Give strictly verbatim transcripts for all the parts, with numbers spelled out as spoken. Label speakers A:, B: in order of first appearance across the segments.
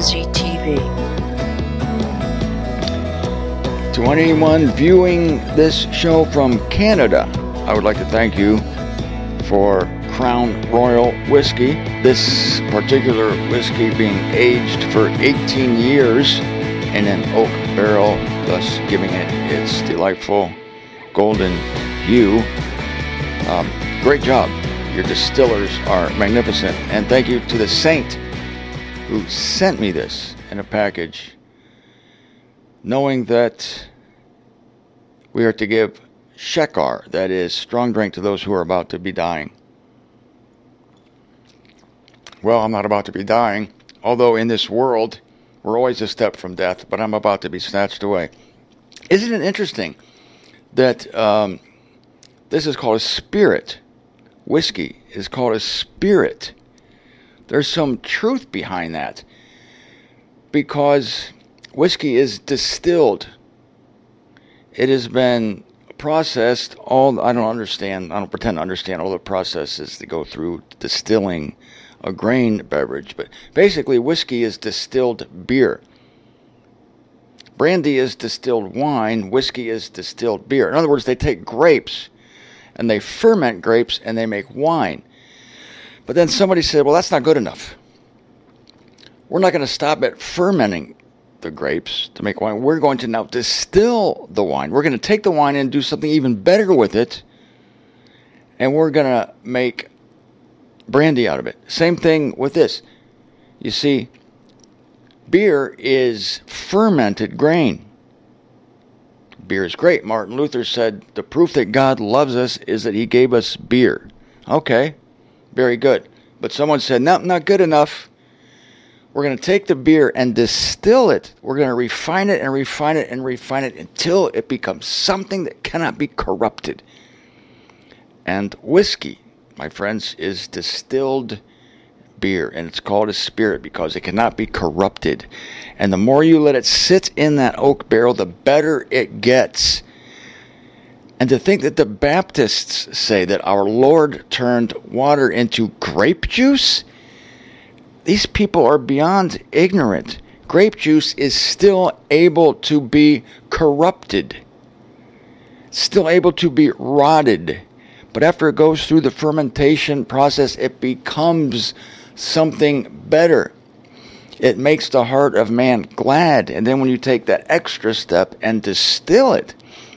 A: Prophecy T V.
B: To anyone viewing this show from Canada, I would like to thank you for Crown Royal Whiskey. This particular whiskey being aged for eighteen years in an oak barrel, thus giving it its delightful golden hue. Um, great job. Your distillers are magnificent. And thank you to the saint who sent me this in a package, knowing that we are to give Shekar, that is, strong drink, to those who are about to be dying. Well, I'm not about to be dying, although in this world, we're always a step from death, but I'm about to be snatched away. Isn't it interesting that um, this is called a spirit? Whiskey is called a spirit. There's some truth behind that, because whiskey is distilled. It has been processed. All I don't understand. I don't pretend to understand all the processes that go through distilling a grain beverage, but basically whiskey is distilled beer. Brandy is distilled wine. Whiskey is distilled beer. In other words, they take grapes and they ferment grapes and they make wine. But then somebody said, well, that's not good enough. We're not going to stop at fermenting the grapes to make wine. We're going to now distill the wine. We're going to take the wine and do something even better with it, and we're going to make brandy out of it. Same thing with this. You see, beer is fermented grain. Beer is great. Martin Luther said, the proof that God loves us is that he gave us beer. Okay, very good. But someone said, no, not good enough. We're going to take the beer and distill it. We're going to refine it and refine it and refine it until it becomes something that cannot be corrupted. And whiskey, my friends, is distilled beer, and it's called a spirit because it cannot be corrupted. And the more you let it sit in that oak barrel, the better it gets. And to think that the Baptists say that our Lord turned water into grape juice, these people are beyond ignorant. Grape juice is still able to be corrupted, still able to be rotted. But after it goes through the fermentation process, it becomes something better. It makes the heart of man glad. And then when you take that extra step and distill it,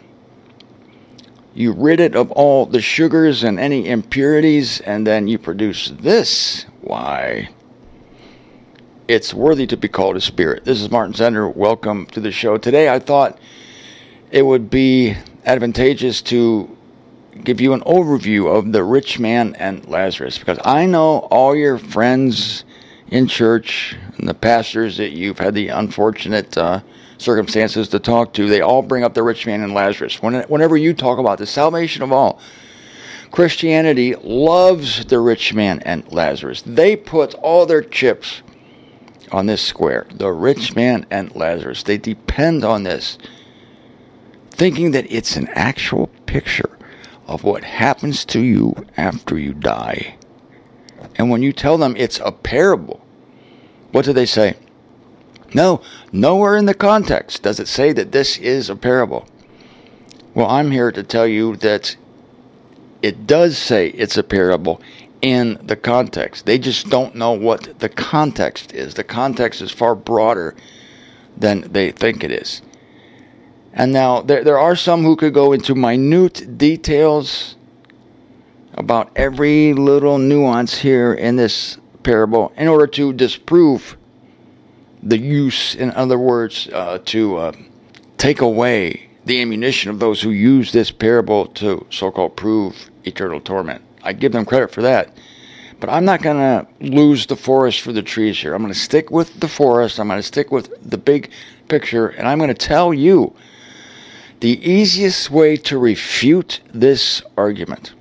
B: you rid it of all the sugars and any impurities, and then you produce this. Why, it's worthy to be called a spirit. This is Martin Zender. Welcome to the show. Today I thought it would be advantageous to give you an overview of the rich man and Lazarus, because I know all your friends in church and the pastors that you've had the unfortunate uh, circumstances to talk to, they all bring up the rich man and Lazarus. When, whenever you talk about the salvation of all, Christianity loves the rich man and Lazarus. They put all their chips on this square, the rich man and Lazarus. They depend on this, thinking that it's an actual picture of what happens to you after you die. And when you tell them it's a parable, what do they say? No, nowhere in the context does it say that this is a parable. Well, I'm here to tell you that it does say it's a parable in the context. They just don't know what the context is. The context is far broader than they think it is. And now, there there are some who could go into minute details about every little nuance here in this parable in order to disprove the use, in other words, uh, to uh, take away the ammunition of those who use this parable to so-called prove eternal torment. I give them credit for that. But I'm not going to lose the forest for the trees here. I'm going to stick with the forest. I'm going to stick with the big picture. And I'm going to tell you the easiest way to refute this argument.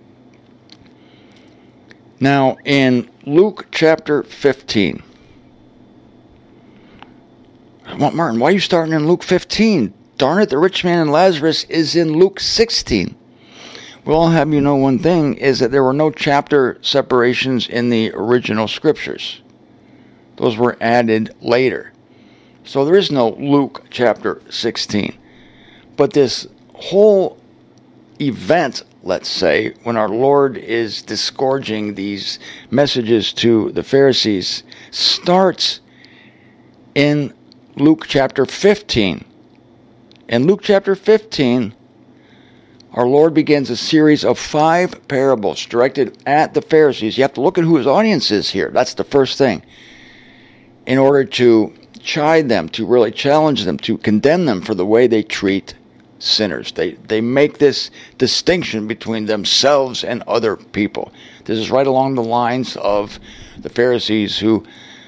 B: Now, in Luke chapter fifteen, well, Martin, why are you starting in Luke fifteen? Darn it, the rich man and Lazarus is in Luke sixteen. Well, I'll have you know one thing, is that there were no chapter separations in the original scriptures. Those were added later. So there is no Luke chapter sixteen. But this whole event, let's say, when our Lord is disgorging these messages to the Pharisees, starts in Luke chapter fifteen. In Luke chapter fifteen, our Lord begins a series of five parables directed at the Pharisees. You have to look at who his audience is here. That's the first thing. In order to chide them, to really challenge them, to condemn them for the way they treat sinners. They they make this distinction between themselves and other people. This is right along the lines of the Pharisees who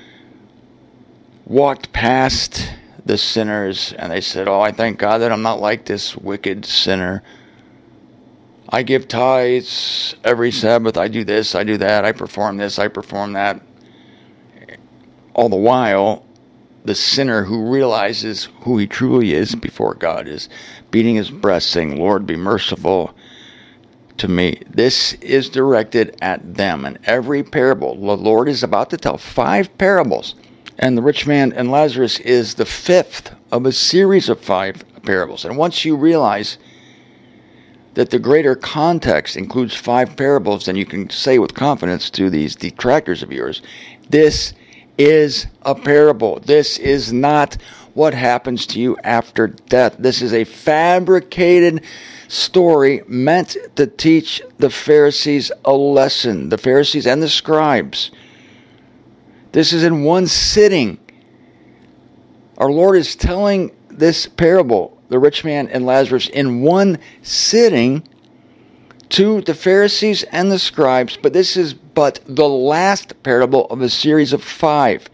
B: walked past the sinners and they said, "Oh, I thank God that I'm not like this wicked sinner. I give tithes every Sabbath. I do this, I do that. I perform this, I perform that." All the while, the sinner who realizes who he truly is before God is beating his breast saying, "Lord, be merciful to me." This is directed at them. And every parable, the Lord is about to tell five parables. And the rich man and Lazarus is the fifth of a series of five parables. And once you realize that the greater context includes five parables, then you can say with confidence to these detractors of yours, this is a parable. This is not what happens to you after death. This is a fabricated story meant to teach the Pharisees a lesson, the Pharisees and the scribes. This is in one sitting. Our Lord is telling this parable, the rich man and Lazarus, in one sitting to the Pharisees and the scribes, but this is but the last parable of a series of five.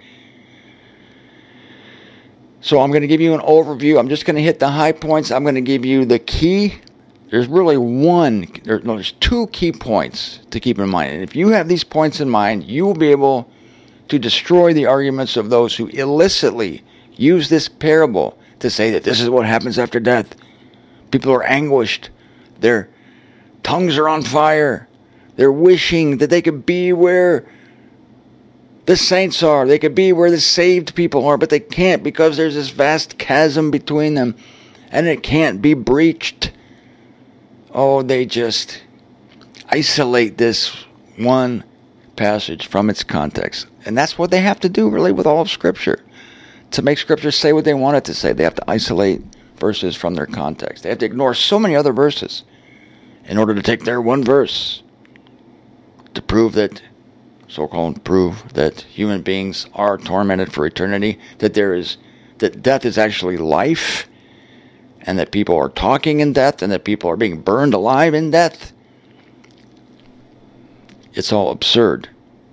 B: So I'm going to give you an overview. I'm just going to hit the high points. I'm going to give you the key. There's really one, there, no, there's two key points to keep in mind. And if you have these points in mind, you will be able to destroy the arguments of those who illicitly use this parable to say that this is what happens after death. People are anguished. Their tongues are on fire. They're wishing that they could be where the saints are. They could be where the saved people are, but they can't because there's this vast chasm between them, and it can't be breached. Oh, they just isolate this one passage from its context. And that's what they have to do, really, with all of Scripture. To make Scripture say what they want it to say, they have to isolate verses from their context. They have to ignore so many other verses in order to take their one verse to prove that, so-called prove that human beings are tormented for eternity, that there is, that death is actually life, and that people are talking in death, and that people are being burned alive in death. It's all absurd.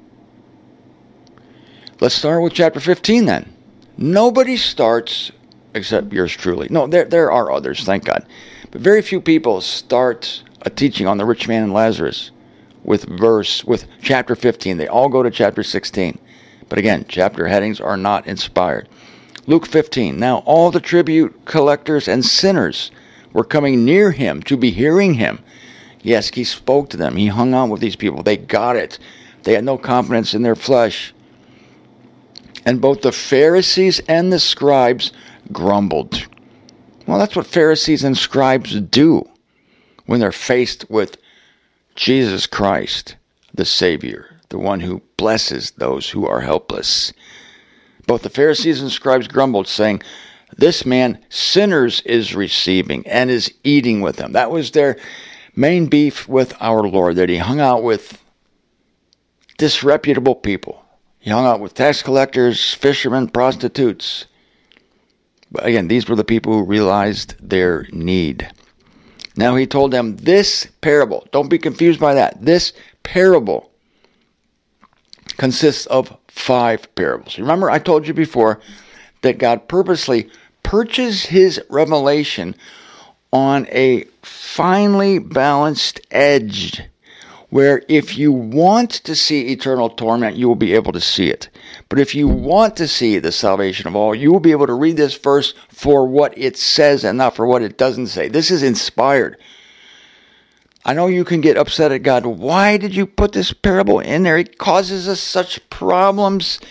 B: Let's start with chapter fifteen then. Nobody starts except yours truly. No, there there are others, thank God. But very few people start a teaching on the rich man and Lazarus with verse, with chapter fifteen. They all go to chapter sixteen. But again, chapter headings are not inspired. Luke fifteen. Now all the tribute collectors and sinners were coming near him to be hearing him. Yes, he spoke to them. He hung out with these people. They got it. They had no confidence in their flesh. And both the Pharisees and the scribes grumbled. Well, that's what Pharisees and scribes do when they're faced with Jesus Christ, the Savior, the one who blesses those who are helpless. Both the Pharisees and scribes grumbled, saying, "This man sinners is receiving and is eating with them." That was their main beef with our Lord, that he hung out with disreputable people. He hung out with tax collectors, fishermen, prostitutes. But again, these were the people who realized their need. Now he told them this parable. Don't be confused by that. This parable consists of five parables. Remember, I told you before that God purposely perches his revelation on a finely balanced edge, where if you want to see eternal torment, you will be able to see it. But if you want to see the salvation of all, you will be able to read this verse for what it says and not for what it doesn't say. This is inspired. I know you can get upset at God. Why did you put this parable in there? It causes us such problems.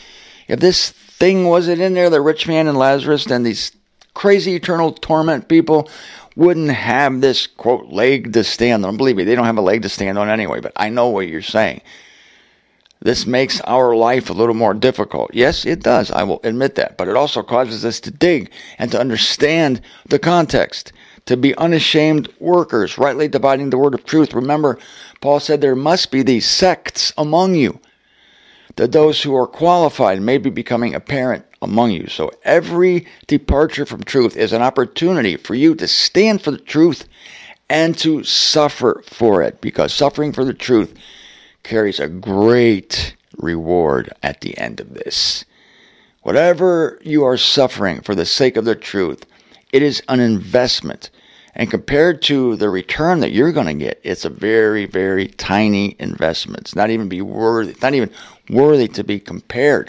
B: If this thing wasn't in there, the rich man and Lazarus and these crazy eternal torment people wouldn't have this, quote, leg to stand on. Believe me, they don't have a leg to stand on anyway, but I know what you're saying. This makes our life a little more difficult. Yes, it does. I will admit that. But it also causes us to dig and to understand the context, to be unashamed workers, rightly dividing the word of truth. Remember, Paul said there must be these sects among you, that those who are qualified may be becoming apparent among you. So every departure from truth is an opportunity for you to stand for the truth and to suffer for it, because suffering for the truth carries a great reward at the end of this. Whatever you are suffering for the sake of the truth, it is an investment. And compared to the return that you're going to get, it's a very, very tiny investment. It's not even be worthy, it's not even worthy to be compared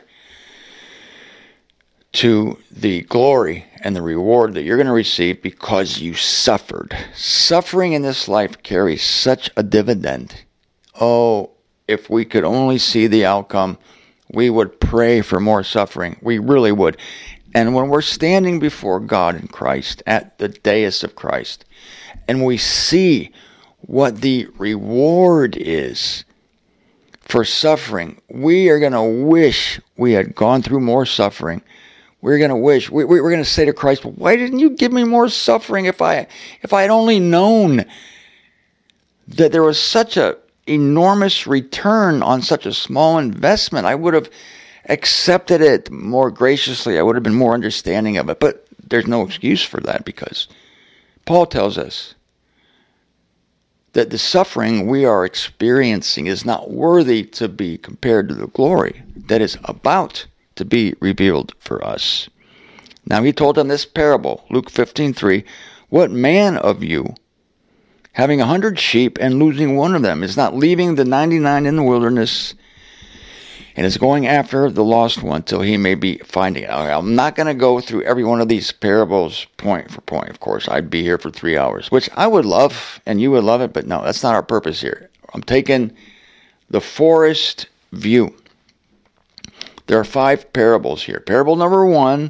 B: to the glory and the reward that you're going to receive because you suffered. Suffering in this life carries such a dividend. Oh, if we could only see the outcome, we would pray for more suffering. We really would. And when we're standing before God in Christ, at the dais of Christ, and we see what the reward is for suffering, we are going to wish we had gone through more suffering. We're going to wish, we, we're going to say to Christ, well, why didn't you give me more suffering if I, if I had only known that there was such a enormous return on such a small investment? I would have accepted it more graciously. I would have been more understanding of it. But there's no excuse for that, because Paul tells us that the suffering we are experiencing is not worthy to be compared to the glory that is about to be revealed for us. Now he told them this parable, Luke fifteen three, what man of you, having a hundred sheep and losing one of them, is not leaving the ninety-nine in the wilderness and is going after the lost one till he may be finding it? I'm not going to go through every one of these parables point for point. Of course, I'd be here for three hours, which I would love, and you would love it, but no, that's not our purpose here. I'm taking the forest view. There are five parables here. Parable number one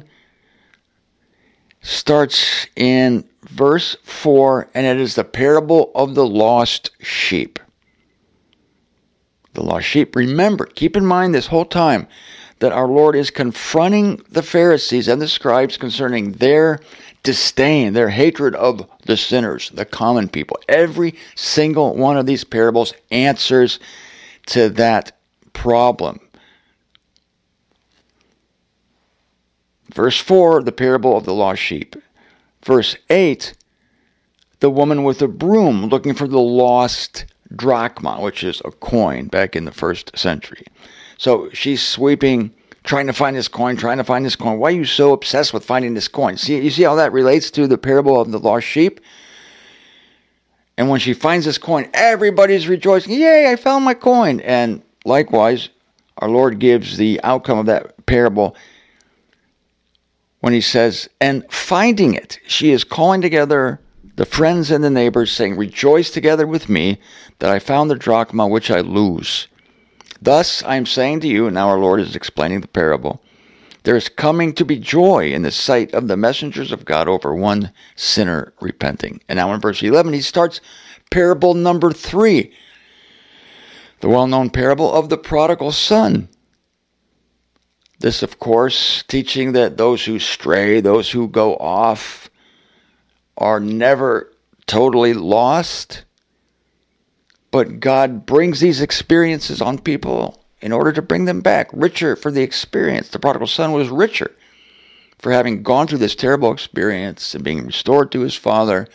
B: starts in verse four, and it is the parable of the lost sheep. The lost sheep. Remember, keep in mind this whole time that our Lord is confronting the Pharisees and the scribes concerning their disdain, their hatred of the sinners, the common people. Every single one of these parables answers to that problem. Verse four, the parable of the lost sheep. Verse eight, the woman with a broom looking for the lost drachma, which is a coin back in the first century. So she's sweeping, trying to find this coin, trying to find this coin. Why are you so obsessed with finding this coin? See, you see how that relates to the parable of the lost sheep? And when she finds this coin, everybody's rejoicing. Yay, I found my coin. And likewise, our Lord gives the outcome of that parable when he says, and finding it, she is calling together the friends and the neighbors, saying, rejoice together with me that I found the drachma which I lose. Thus I am saying to you, and now our Lord is explaining the parable, there is coming to be joy in the sight of the messengers of God over one sinner repenting. And now in verse eleven, he starts parable number three, the well-known parable of the prodigal son. This, of course, teaching that those who stray, those who go off, are never totally lost. But God brings these experiences on people in order to bring them back, richer for the experience. The prodigal son was richer for having gone through this terrible experience and being restored to his father.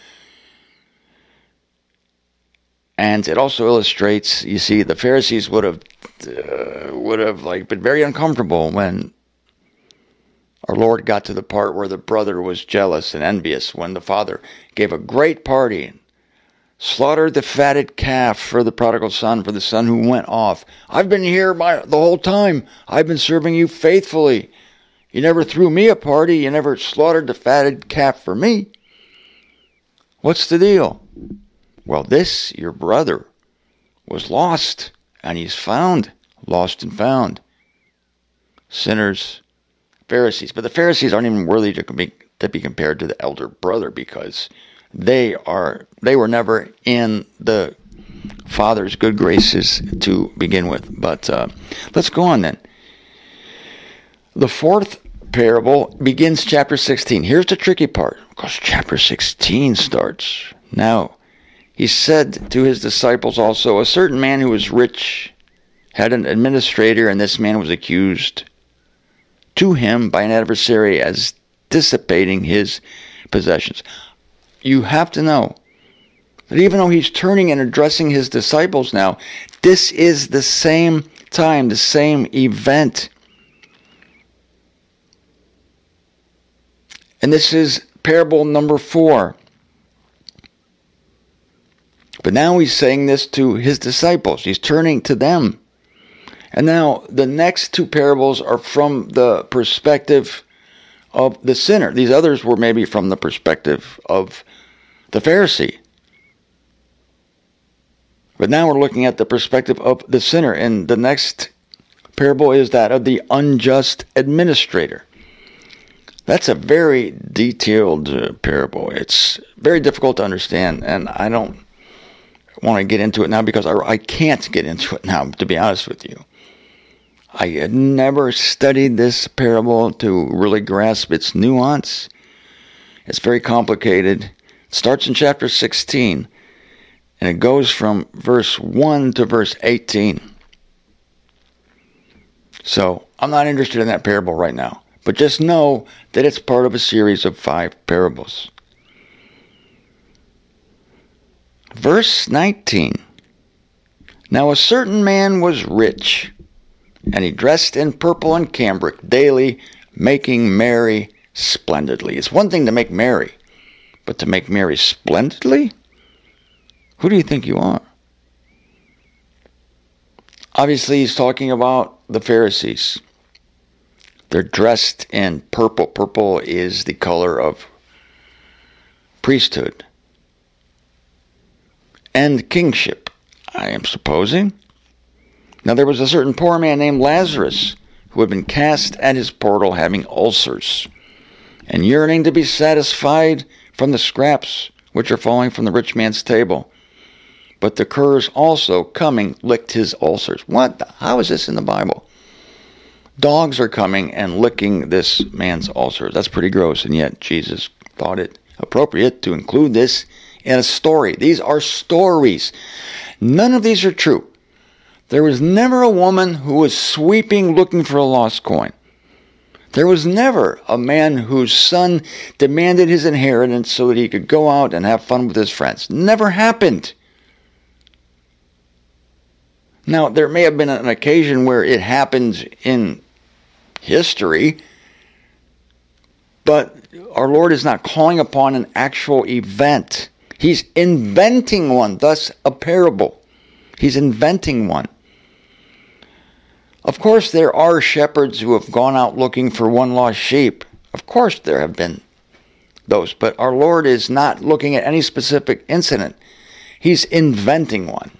B: And it also illustrates, you see, the Pharisees would have uh, would have like been very uncomfortable when our Lord got to the part where the brother was jealous and envious, when the father gave a great party and slaughtered the fatted calf for the prodigal son, for the son who went off. I've been here my, the whole time. I've been serving you faithfully. You never threw me a party. You never slaughtered the fatted calf for me. What's the deal? Well, this, your brother, was lost, and he's found, lost and found. sinners, Pharisees. But the Pharisees aren't even worthy to be, to be compared to the elder brother, because they are they were never in the Father's good graces to begin with. But uh, let's go on then. The fourth parable begins chapter sixteen. Here's the tricky part, because chapter sixteen starts. Now, he said to his disciples also, a certain man who was rich had an administrator, and this man was accused to him by an adversary as dissipating his possessions. You have to know that even though he's turning and addressing his disciples now, this is the same time, the same event. And this is parable number four. But now he's saying this to his disciples. He's turning to them. And now the next two parables are from the perspective of the sinner. These others were maybe from the perspective of the Pharisee. But now we're looking at the perspective of the sinner. And the next parable is that of the unjust administrator. That's a very detailed uh, parable. It's very difficult to understand, and I don't want to get into it now because I, I can't get into it now, to be honest with you. I had never studied this parable to really grasp its nuance. It's very complicated. It starts in chapter sixteen, and it goes from verse one to verse eighteen. So, I'm not interested in that parable right now, but just know that it's part of a series of five parables. Verse nineteen. Now a certain man was rich, and he dressed in purple and cambric daily, making merry splendidly. It's one thing to make merry, but to make merry splendidly? Who do you think you are? Obviously, he's talking about the Pharisees. They're dressed in purple. Purple is the color of priesthood and kingship, I am supposing. Now there was a certain poor man named Lazarus who had been cast at his portal having ulcers and yearning to be satisfied from the scraps which are falling from the rich man's table. But the curs also coming licked his ulcers. What? The, how is this in the Bible? Dogs are coming and licking this man's ulcers. That's pretty gross, and yet Jesus thought it appropriate to include this in a story. These are stories. None of these are true. There was never a woman who was sweeping looking for a lost coin. There was never a man whose son demanded his inheritance so that he could go out and have fun with his friends. Never happened. Now, there may have been an occasion where it happened in history, but our Lord is not calling upon an actual event. He's inventing one, thus a parable. He's inventing one. Of course, there are shepherds who have gone out looking for one lost sheep. Of course, there have been those, but our Lord is not looking at any specific incident. He's inventing one.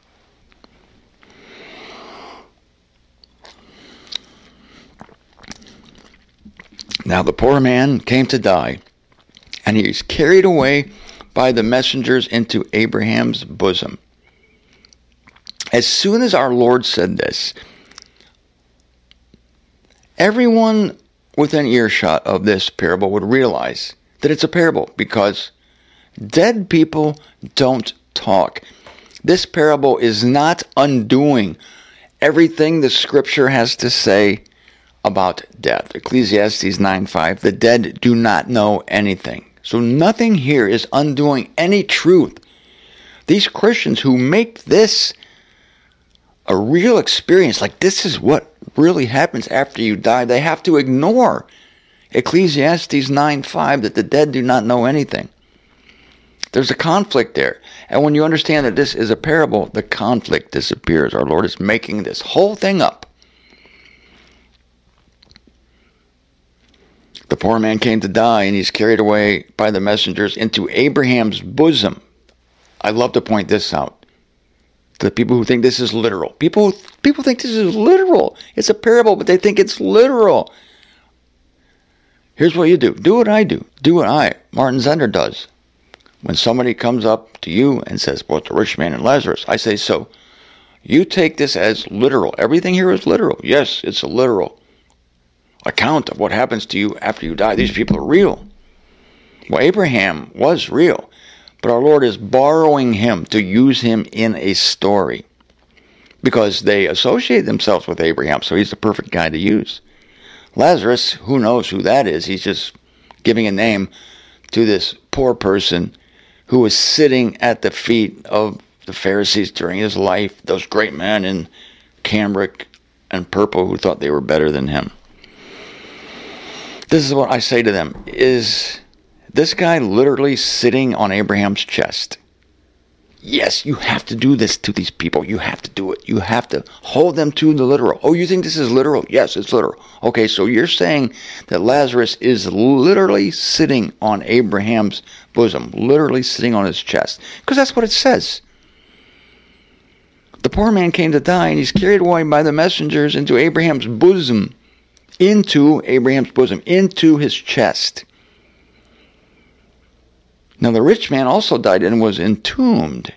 B: Now the poor man came to die, and he was carried away by the messengers into Abraham's bosom. As soon as our Lord said this, everyone within earshot of this parable would realize that it's a parable, because dead people don't talk. This parable is not undoing everything the Scripture has to say about death. Ecclesiastes nine five, the dead do not know anything. So nothing here is undoing any truth. These Christians who make this a real experience, like this is what really happens after you die, they have to ignore Ecclesiastes nine five, that the dead do not know anything. There's a conflict there. And when you understand that this is a parable, the conflict disappears. Our Lord is making this whole thing up. The poor man came to die, and he's carried away by the messengers into Abraham's bosom. I love to point this out. To the people who think this is literal. People, people think this is literal. It's a parable, but they think it's literal. Here's what you do. Do what I do. Do what I, Martin Zender, does. When somebody comes up to you and says, well, the rich man and Lazarus, I say, so you take this as literal. Everything here is literal. Yes, it's a literal account of what happens to you after you die. These people are real. Well, Abraham was real, but our Lord is borrowing him to use him in a story because they associate themselves with Abraham, so he's the perfect guy to use. Lazarus, who knows who that is? He's just giving a name to this poor person who was sitting at the feet of the Pharisees during his life, those great men in cambric and purple who thought they were better than him. This is what I say to them. Is this guy literally sitting on Abraham's chest? Yes, you have to do this to these people. You have to do it. You have to hold them to the literal. Oh, you think this is literal? Yes, it's literal. Okay, so you're saying that Lazarus is literally sitting on Abraham's bosom, literally sitting on his chest, because that's what it says. The poor man came to die, and he's carried away by the messengers into Abraham's bosom, into Abraham's bosom, into his chest. Now the rich man also died and was entombed.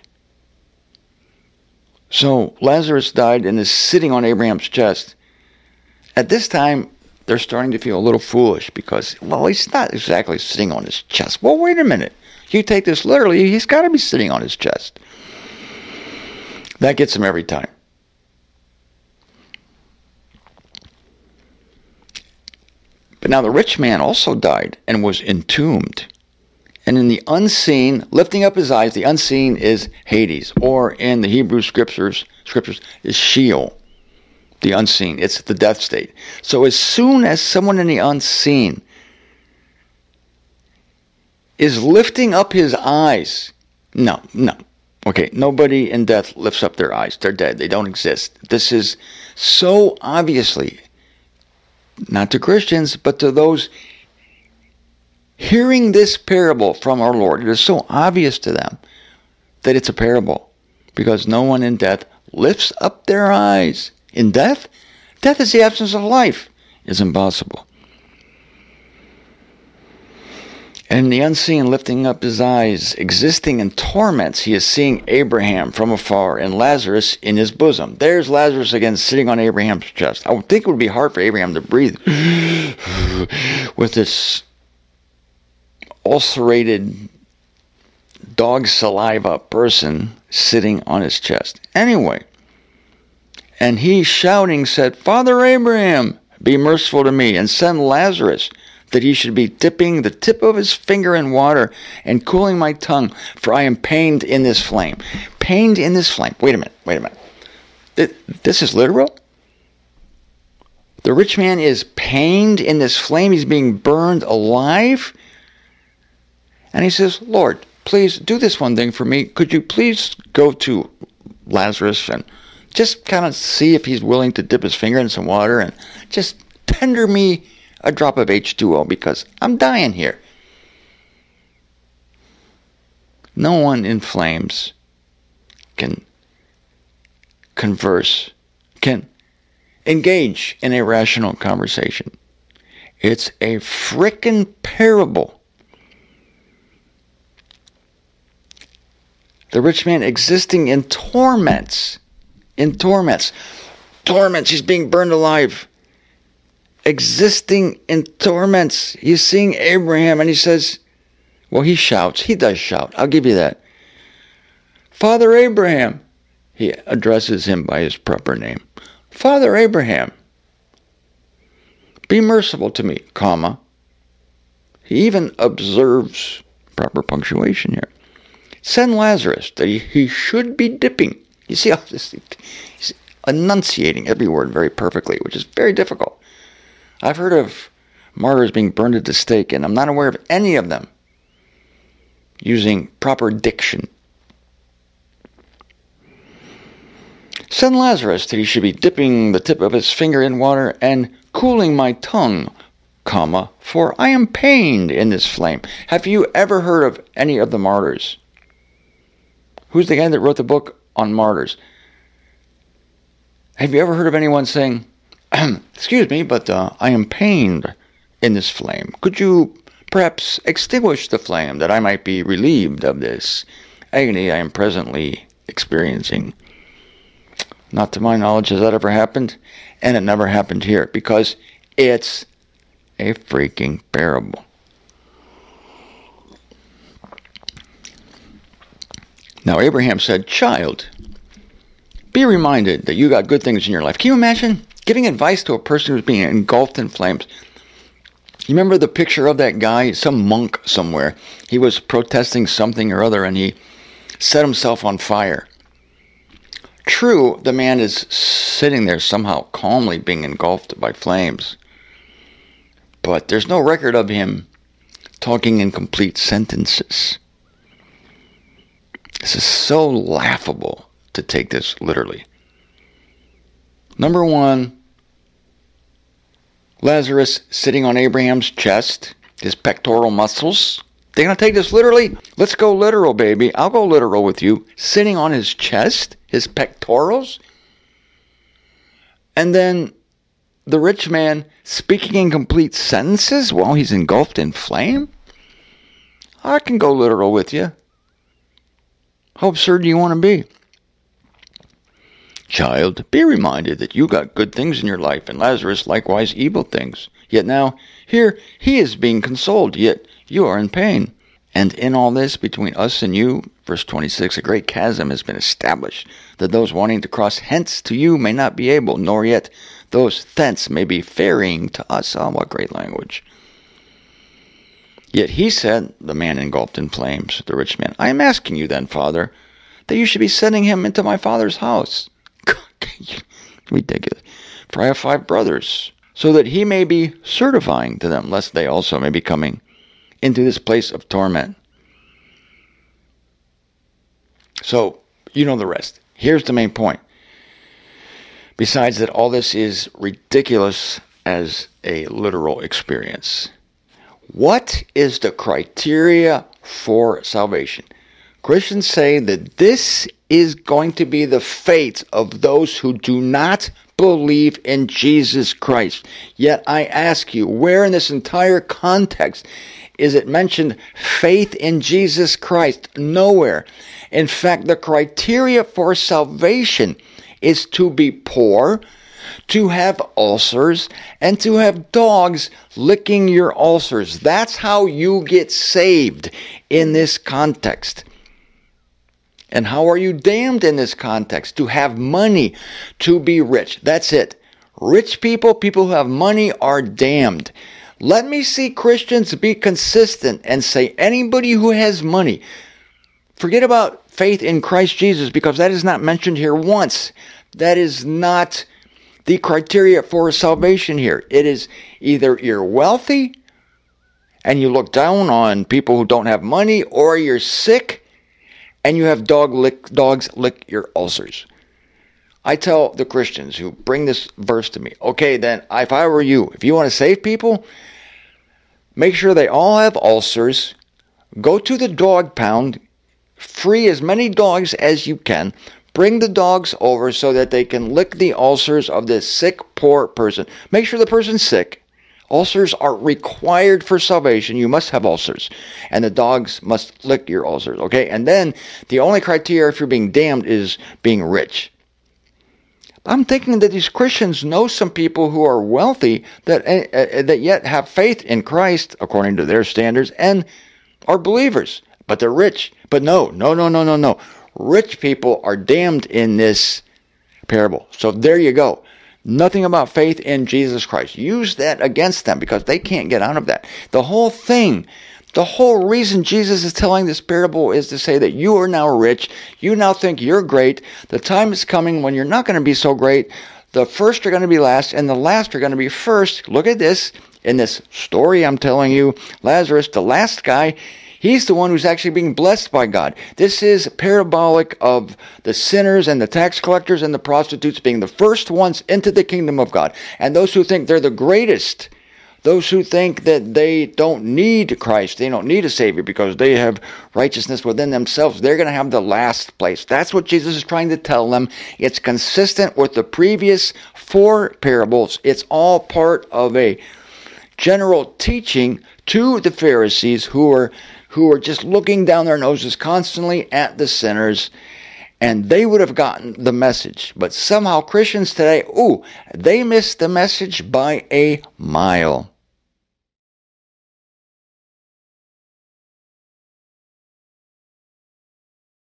B: So Lazarus died and is sitting on Abraham's chest. At this time, they're starting to feel a little foolish because, well, he's not exactly sitting on his chest. Well, wait a minute. You take this literally, he's got to be sitting on his chest. That gets him every time. But now the rich man also died and was entombed. And in the unseen, lifting up his eyes, the unseen is Hades, or in the Hebrew scriptures, scriptures is Sheol, the unseen. It's the death state. So as soon as someone in the unseen is lifting up his eyes, no, no. Okay, nobody in death lifts up their eyes. They're dead. They don't exist. This is so obviously, not to Christians, but to those hearing this parable from our Lord. It is so obvious to them that it's a parable because no one in death lifts up their eyes. In death, death is the absence of life. It's impossible. And the unseen lifting up his eyes, existing in torments, he is seeing Abraham from afar and Lazarus in his bosom. There's Lazarus again sitting on Abraham's chest. I would think it would be hard for Abraham to breathe with this ulcerated dog saliva person sitting on his chest. Anyway, and he shouting said, Father Abraham, be merciful to me and send Lazarus that he should be dipping the tip of his finger in water and cooling my tongue, for I am pained in this flame. Pained in this flame. Wait a minute, wait a minute. This is literal? The rich man is pained in this flame. He's being burned alive. And he says, Lord, please do this one thing for me. Could you please go to Lazarus and just kind of see if he's willing to dip his finger in some water and just tender me a drop of H two O because I'm dying here. No one in flames can converse, can engage in a rational conversation. It's a frickin' parable. The rich man existing in torments. In torments. Torments. He's being burned alive. Existing in torments. He's seeing Abraham and he says, well, he shouts. He does shout. I'll give you that. Father Abraham. He addresses him by his proper name. Father Abraham, be merciful to me, comma. He even observes proper punctuation here. Send Lazarus that he, he should be dipping. You see how this, he's enunciating every word very perfectly, which is very difficult. I've heard of martyrs being burned at the stake, and I'm not aware of any of them using proper diction. Send Lazarus that he should be dipping the tip of his finger in water and cooling my tongue, comma, for I am pained in this flame. Have you ever heard of any of the martyrs? Who's the guy that wrote the book on martyrs? Have you ever heard of anyone saying, excuse me, but uh, I am pained in this flame. Could you perhaps extinguish the flame that I might be relieved of this agony I am presently experiencing? Not to my knowledge has that ever happened, and it never happened here, because it's a freaking parable. Now Abraham said, child, be reminded that you got good things in your life. Can you imagine giving advice to a person who's being engulfed in flames? You remember the picture of that guy, some monk somewhere. He was protesting something or other, and he set himself on fire. True, the man is sitting there somehow calmly being engulfed by flames. But there's no record of him talking in complete sentences. This is so laughable to take this literally. Number one, Lazarus sitting on Abraham's chest, his pectoral muscles. They're going to take this literally? Let's go literal, baby. I'll go literal with you. Sitting on his chest, his pectorals. And then the rich man speaking in complete sentences while he's engulfed in flame? I can go literal with you. How absurd do you want to be? Child, be reminded that you got good things in your life, and Lazarus likewise evil things. Yet now, here he is being consoled, yet you are in pain. And in all this, between us and you, verse twenty-six, a great chasm has been established, that those wanting to cross hence to you may not be able, nor yet those thence may be ferrying to us. Oh, what great language. Yet he said, the man engulfed in flames, the rich man, I am asking you then, Father, that you should be sending him into my father's house. Ridiculous. For I have five brothers, so that he may be certifying to them, lest they also may be coming into this place of torment. So, you know the rest. Here's the main point. Besides that, all this is ridiculous as a literal experience. What is the criteria for salvation? Christians say that this is going to be the fate of those who do not believe in Jesus Christ. Yet I ask you, where in this entire context is it mentioned faith in Jesus Christ? Nowhere. In fact, the criteria for salvation is to be poor, to have ulcers, and to have dogs licking your ulcers. That's how you get saved in this context. And how are you damned in this context? To have money, to be rich. That's it. Rich people, people who have money, are damned. Let me see Christians be consistent and say anybody who has money, forget about faith in Christ Jesus, because that is not mentioned here once. That is not the criteria for salvation here. It is either you're wealthy and you look down on people who don't have money, or you're sick and you have dog lick, dogs lick your ulcers. I tell the Christians who bring this verse to me, okay, then if I were you, if you want to save people, make sure they all have ulcers, go to the dog pound, free as many dogs as you can, bring the dogs over so that they can lick the ulcers of this sick, poor person. Make sure the person's sick. Ulcers are required for salvation. You must have ulcers. And the dogs must lick your ulcers, okay? And then the only criteria if you're being damned is being rich. I'm thinking that these Christians know some people who are wealthy that uh, that yet have faith in Christ according to their standards and are believers, but they're rich. But no, no, no, no, no, no. Rich people are damned in this parable. So there you go. Nothing about faith in Jesus Christ. Use that against them because they can't get out of that. The whole thing, the whole reason Jesus is telling this parable is to say that you are now rich. You now think you're great. The time is coming when you're not going to be so great. The first are going to be last and the last are going to be first. Look at this. In this story I'm telling you, Lazarus, the last guy, he's the one who's actually being blessed by God. This is parabolic of the sinners and the tax collectors and the prostitutes being the first ones into the kingdom of God. And those who think they're the greatest, those who think that they don't need Christ, they don't need a Savior because they have righteousness within themselves, they're going to have the last place. That's what Jesus is trying to tell them. It's consistent with the previous four parables. It's all part of a general teaching to the Pharisees who are who are just looking down their noses constantly at the sinners, and they would have gotten the message. But somehow Christians today, ooh, they missed the message by a mile.